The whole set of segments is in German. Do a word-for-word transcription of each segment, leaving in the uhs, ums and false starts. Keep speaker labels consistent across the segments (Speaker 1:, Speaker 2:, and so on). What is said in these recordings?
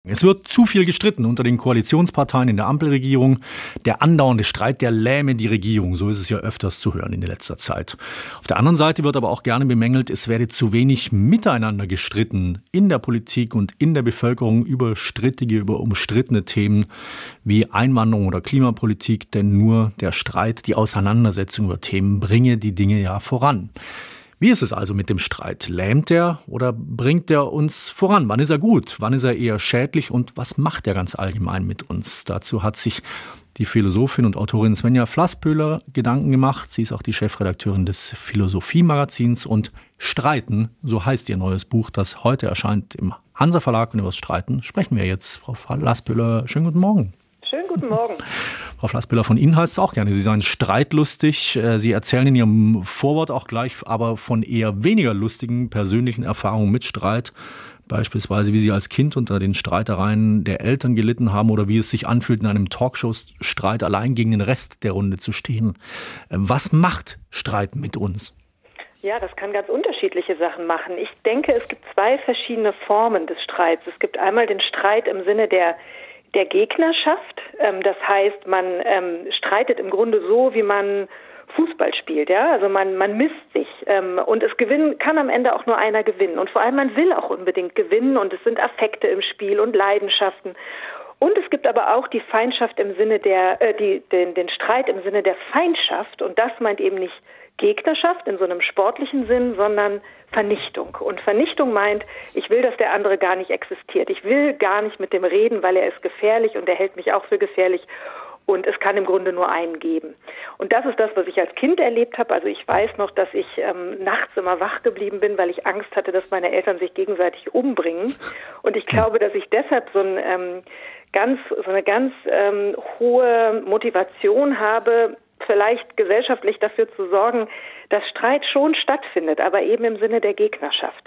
Speaker 1: Es wird zu viel gestritten unter den Koalitionsparteien in der Ampelregierung. Der andauernde Streit, der lähme die Regierung. So ist es ja öfters zu hören in letzter Zeit. Auf der anderen Seite wird aber auch gerne bemängelt, es werde zu wenig miteinander gestritten in der Politik und in der Bevölkerung über strittige, über umstrittene Themen wie Einwanderung oder Klimapolitik. Denn nur der Streit, die Auseinandersetzung über Themen bringe die Dinge ja voran. Wie ist es also mit dem Streit? Lähmt er oder bringt er uns voran? Wann ist er gut? Wann ist er eher schädlich? Und was macht er ganz allgemein mit uns? Dazu hat sich die Philosophin und Autorin Svenja Flasspöhler Gedanken gemacht. Sie ist auch die Chefredakteurin des Philosophie-Magazins. Und Streiten, so heißt ihr neues Buch, das heute erscheint im Hansa Verlag. Und über das Streiten sprechen wir jetzt. Frau Flasspöhler, schönen guten Morgen.
Speaker 2: Schönen guten Morgen.
Speaker 1: Frau Flasspöhler, von Ihnen heißt es auch gerne, Sie seien streitlustig. Sie erzählen in Ihrem Vorwort auch gleich aber von eher weniger lustigen persönlichen Erfahrungen mit Streit. Beispielsweise, wie Sie als Kind unter den Streitereien der Eltern gelitten haben oder wie es sich anfühlt, in einem Talkshow-Streit allein gegen den Rest der Runde zu stehen. Was macht Streit mit uns?
Speaker 2: Ja, das kann ganz unterschiedliche Sachen machen. Ich denke, es gibt zwei verschiedene Formen des Streits. Es gibt einmal den Streit im Sinne der der Gegnerschaft. Das heißt, man ähm, streitet im Grunde so, wie man Fußball spielt, ja. Also man man misst sich ähm, und es gewinnen kann am Ende auch nur einer gewinnen. Und vor allem man will auch unbedingt gewinnen und es sind Affekte im Spiel und Leidenschaften. Und es gibt aber auch die Feindschaft im Sinne der äh, die den den Streit im Sinne der Feindschaft und das meint eben nicht Gegnerschaft in so einem sportlichen Sinn, sondern Vernichtung. Und Vernichtung meint, ich will, dass der andere gar nicht existiert. Ich will gar nicht mit dem reden, weil er ist gefährlich und er hält mich auch für gefährlich. Und es kann im Grunde nur einen geben. Und das ist das, was ich als Kind erlebt habe. Also ich weiß noch, dass ich ähm, nachts immer wach geblieben bin, weil ich Angst hatte, dass meine Eltern sich gegenseitig umbringen. Und ich glaube, dass ich deshalb so, ein, ähm, ganz, so eine ganz ähm, hohe Motivation habe, vielleicht gesellschaftlich dafür zu sorgen, dass Streit schon stattfindet, aber eben im Sinne der Gegnerschaft.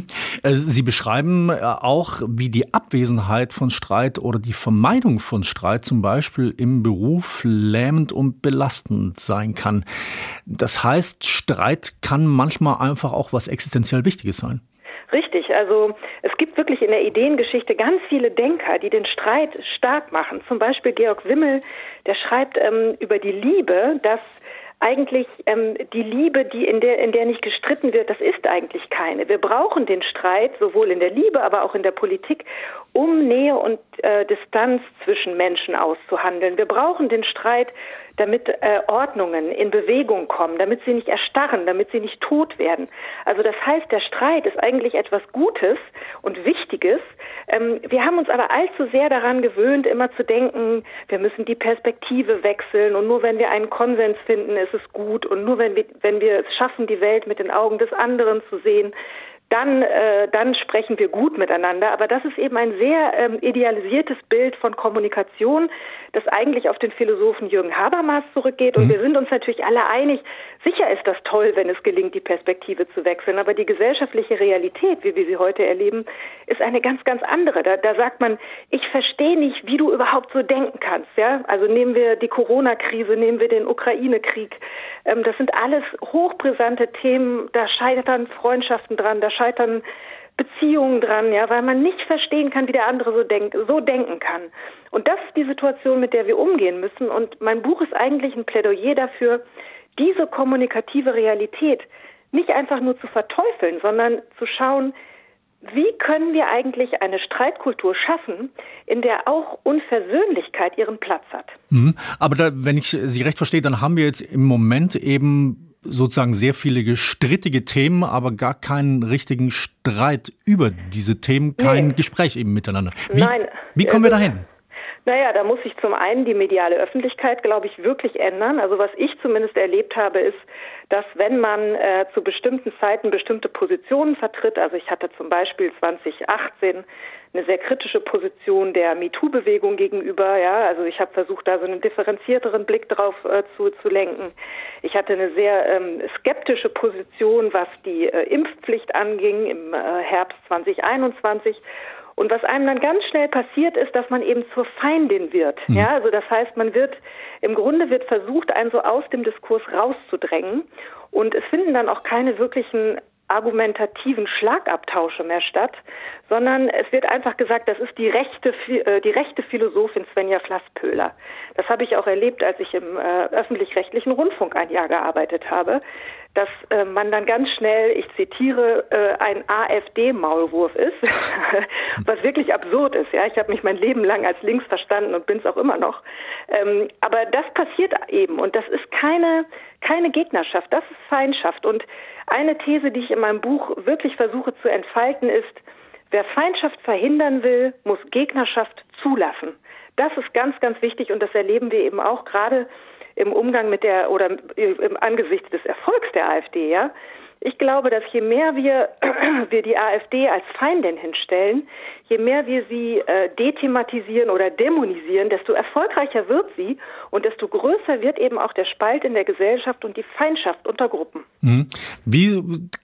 Speaker 1: Sie beschreiben auch, wie die Abwesenheit von Streit oder die Vermeidung von Streit zum Beispiel im Beruf lähmend und belastend sein kann. Das heißt, Streit kann manchmal einfach auch was existenziell Wichtiges sein.
Speaker 2: Richtig, also es gibt wirklich in der Ideengeschichte ganz viele Denker, die den Streit stark machen. Zum Beispiel Georg Simmel, der schreibt ähm, über die Liebe, dass eigentlich ähm, die Liebe, die in der in der nicht gestritten wird, das ist eigentlich keine. Wir brauchen den Streit sowohl in der Liebe, aber auch in der Politik, um Nähe und äh, Distanz zwischen Menschen auszuhandeln. Wir brauchen den Streit, damit äh, Ordnungen in Bewegung kommen, damit sie nicht erstarren, damit sie nicht tot werden. Also das heißt, der Streit ist eigentlich etwas Gutes und Wichtiges. Ähm, wir haben uns aber allzu sehr daran gewöhnt, immer zu denken, wir müssen die Perspektive wechseln und nur wenn wir einen Konsens finden, ist es gut und nur wenn wir, wenn wir es schaffen, die Welt mit den Augen des anderen zu sehen, dann äh, dann sprechen wir gut miteinander. Aber das ist eben ein sehr ähm, idealisiertes Bild von Kommunikation, das eigentlich auf den Philosophen Jürgen Habermas zurückgeht. Und mhm. wir sind uns natürlich alle einig, sicher ist das toll, wenn es gelingt, die Perspektive zu wechseln. Aber die gesellschaftliche Realität, wie wir sie heute erleben, ist eine ganz, ganz andere. Da, da sagt man, ich verstehe nicht, wie du überhaupt so denken kannst. Ja? Also nehmen wir die Corona-Krise, nehmen wir den Ukraine-Krieg. Ähm, das sind alles hochbrisante Themen. Da scheitern Freundschaften dran, da scheitern Beziehungen dran, ja, weil man nicht verstehen kann, wie der andere so denkt, so denken kann. Und das ist die Situation, mit der wir umgehen müssen. Und mein Buch ist eigentlich ein Plädoyer dafür, diese kommunikative Realität nicht einfach nur zu verteufeln, sondern zu schauen, wie können wir eigentlich eine Streitkultur schaffen, in der auch Unversöhnlichkeit ihren Platz hat.
Speaker 1: Mhm. Aber da, wenn ich Sie recht verstehe, dann haben wir jetzt im Moment eben sozusagen sehr viele strittige Themen, aber gar keinen richtigen Streit über diese Themen, kein nee. Gespräch eben miteinander. Wie,
Speaker 2: Nein.
Speaker 1: Wie kommen wir dahin?
Speaker 2: Naja, da muss sich zum einen die mediale Öffentlichkeit, glaube ich, wirklich ändern. Also was ich zumindest erlebt habe, ist, dass wenn man äh, zu bestimmten Zeiten bestimmte Positionen vertritt, also ich hatte zum Beispiel zwanzig achtzehn eine sehr kritische Position der MeToo-Bewegung gegenüber, ja, also ich habe versucht, da so einen differenzierteren Blick drauf äh, zu, zu lenken. Ich hatte eine sehr ähm, skeptische Position, was die äh, Impfpflicht anging im äh, Herbst zwanzig einundzwanzig. Und was einem dann ganz schnell passiert ist, dass man eben zur Feindin wird. Mhm. Ja, also das heißt, man wird, im Grunde wird versucht, einen so aus dem Diskurs rauszudrängen. Und es finden dann auch keine wirklichen argumentativen Schlagabtausche mehr statt, sondern es wird einfach gesagt, das ist die rechte, die rechte Philosophin Svenja Flasspöhler. Das habe ich auch erlebt, als ich im äh, öffentlich-rechtlichen Rundfunk ein Jahr gearbeitet habe, dass äh, man dann ganz schnell, ich zitiere, äh, ein AfD-Maulwurf ist, was wirklich absurd ist. Ja, ich habe mich mein Leben lang als links verstanden und bin es auch immer noch. Ähm, aber das passiert eben und das ist keine keine Gegnerschaft, das ist Feindschaft. Und eine These, die ich in meinem Buch wirklich versuche zu entfalten, ist: Wer Feindschaft verhindern will, muss Gegnerschaft zulassen. Das ist ganz, ganz wichtig und das erleben wir eben auch gerade im Umgang mit der oder im angesichts des Erfolgs der AfD, ja. Ich glaube, dass je mehr wir, wir die AfD als Feindin hinstellen, je mehr wir sie äh, dethematisieren oder dämonisieren, desto erfolgreicher wird sie und desto größer wird eben auch der Spalt in der Gesellschaft und die Feindschaft unter Gruppen.
Speaker 1: Mhm. Wie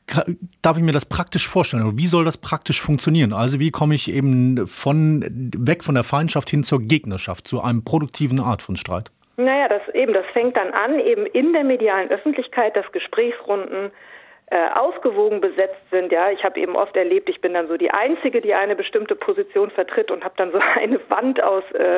Speaker 1: darf ich mir das praktisch vorstellen? Wie soll das praktisch funktionieren? Also wie komme ich eben von weg von der Feindschaft hin zur Gegnerschaft, zu einem produktiven Art von Streit?
Speaker 2: Naja, das eben, das fängt dann an, eben in der medialen Öffentlichkeit, dass Gesprächsrunden Äh, ausgewogen besetzt sind. Ja, ich habe eben oft erlebt, ich bin dann so die Einzige, die eine bestimmte Position vertritt und habe dann so eine Wand aus äh,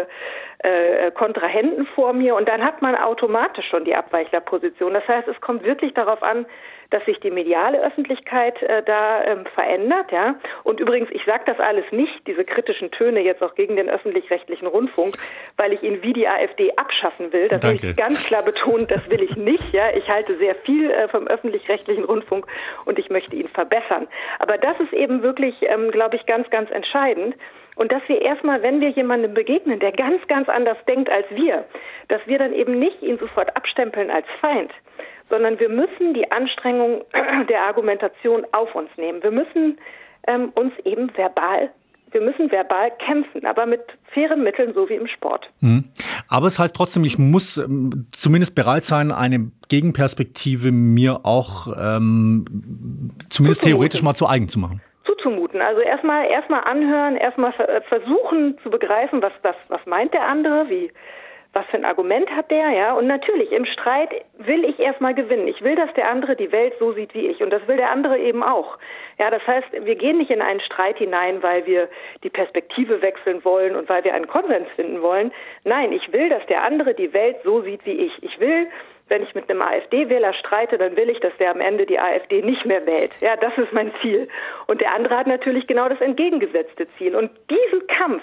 Speaker 2: äh, Kontrahenten vor mir und dann hat man automatisch schon die Abweichlerposition. Das heißt, es kommt wirklich darauf an, dass sich die mediale Öffentlichkeit äh, da ähm, verändert. Ja, und übrigens, ich sage das alles nicht, diese kritischen Töne jetzt auch gegen den öffentlich-rechtlichen Rundfunk, weil ich ihn wie die AfD abschaffen will. Das will ich ganz klar betonen, das will ich nicht. Ja, ich halte sehr viel äh, vom öffentlich-rechtlichen Rundfunk und ich möchte ihn verbessern. Aber das ist eben wirklich, ähm, glaube ich, ganz, ganz entscheidend. Und dass wir erstmal, wenn wir jemandem begegnen, der ganz, ganz anders denkt als wir, dass wir dann eben nicht ihn sofort abstempeln als Feind, sondern wir müssen die Anstrengung der Argumentation auf uns nehmen. Wir müssen ähm, uns eben verbal, wir müssen verbal kämpfen, aber mit fairen Mitteln, so wie im Sport.
Speaker 1: Mhm. Aber es heißt trotzdem, ich muss ähm, zumindest bereit sein, eine Gegenperspektive mir auch ähm, zumindest Zuzumuten. theoretisch mal zu eigen zu machen.
Speaker 2: Zuzumuten. Also erstmal erstmal anhören, erstmal versuchen zu begreifen, was das, was meint der andere, wie was für ein Argument hat der, ja? Und natürlich, im Streit will ich erstmal gewinnen. Ich will, dass der andere die Welt so sieht wie ich. Und das will der andere eben auch. Ja, das heißt, wir gehen nicht in einen Streit hinein, weil wir die Perspektive wechseln wollen und weil wir einen Konsens finden wollen. Nein, ich will, dass der andere die Welt so sieht wie ich. Ich will, wenn ich mit einem AfD-Wähler streite, dann will ich, dass der am Ende die AfD nicht mehr wählt. Ja, das ist mein Ziel. Und der andere hat natürlich genau das entgegengesetzte Ziel. Und diesen Kampf,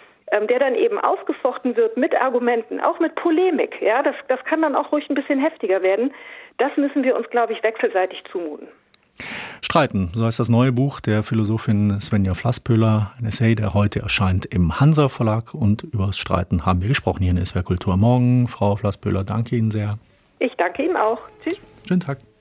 Speaker 2: der dann eben ausgefochten wird mit Argumenten, auch mit Polemik. Ja, das, das kann dann auch ruhig ein bisschen heftiger werden. Das müssen wir uns, glaube ich, wechselseitig zumuten.
Speaker 1: Streiten, so heißt das neue Buch der Philosophin Svenja Flasspöhler, ein Essay, der heute erscheint im Hansa Verlag. Und über das Streiten haben wir gesprochen hier in S W R Kultur. Morgen, Frau Flasspöhler, danke Ihnen sehr.
Speaker 2: Ich danke Ihnen auch. Tschüss.
Speaker 1: Schönen Tag.